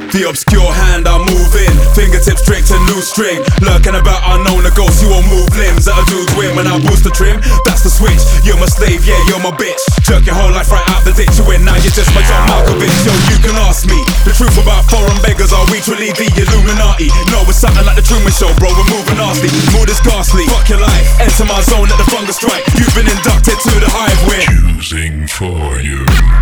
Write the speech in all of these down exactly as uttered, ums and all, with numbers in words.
The obscure hand I'm moving, fingertips straight to new string. Lurking about unknown a ghost, you won't move limbs at a dude's whim. When I boost the trim, that's the switch. You're my slave, yeah, you're my bitch. Jerk your whole life right out the ditch. You win, now you're just my John Malkovich. Yo, you can ask me the truth about foreign beggars. Are we truly the Illuminati? No, it's something like the Truman Show, bro, we're moving nasty. Mood is ghastly, fuck your life. Enter my zone, let the fungus strike. You've been inducted to the hive, we're choosing for you.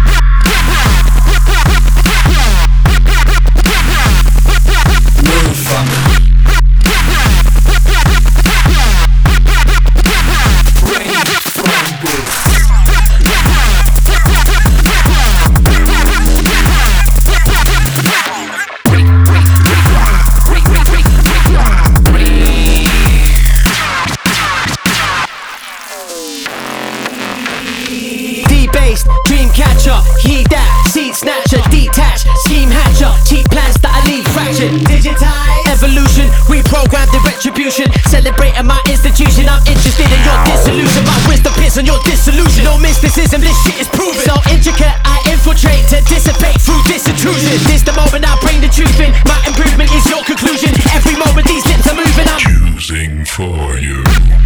D-based, dream catcher, heed that, seed snatcher, detach, scheme hatcher, cheap plans that I leave fractured. Digitize, evolution, reprogram the retribution, celebrating my institution. I'm interested in your dissolution, my wisdom pins on your dissolution. No mysticism, this shit is proven. So intricate, I infiltrate to dissipate through this intrusion. This the moment I bring the truth in, my improvement is your conclusion. Every moment these lips are moving, I'm choosing for you.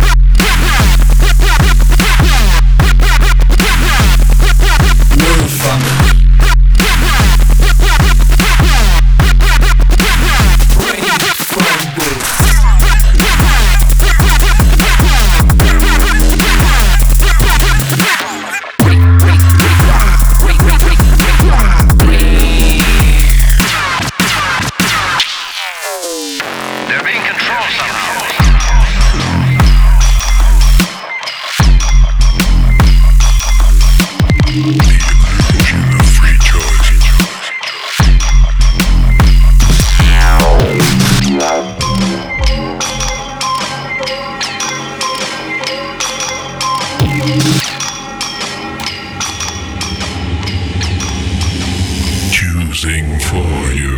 They're being controlled somehow. Choosing for you.